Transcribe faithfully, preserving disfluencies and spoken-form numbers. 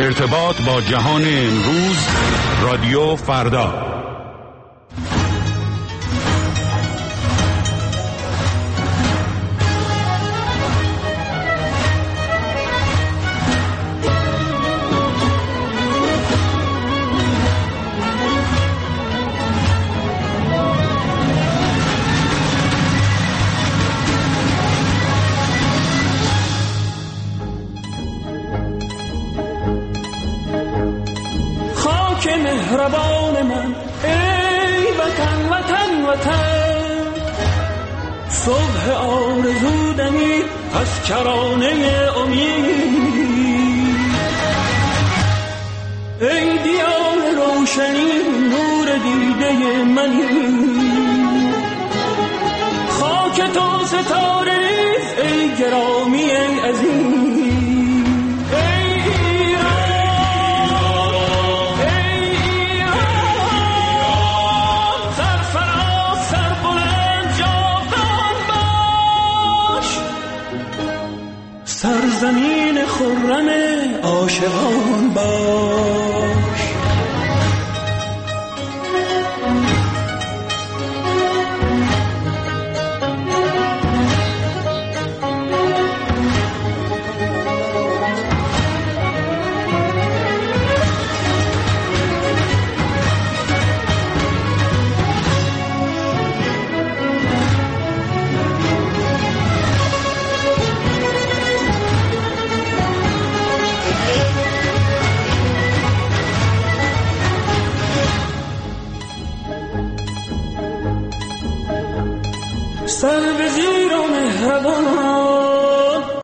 ارتباط با جهان امروز، رادیو فردا. مهربان من ای وطن وطن وطن، صبح آرزو دمید از کرانه امید، ای دیار روشنی نور دیده منی، خاک تو ستاره ریز ای گرامی ای عزیز، سرزمین خرم عاشقان باش. سر به زیر و مهربان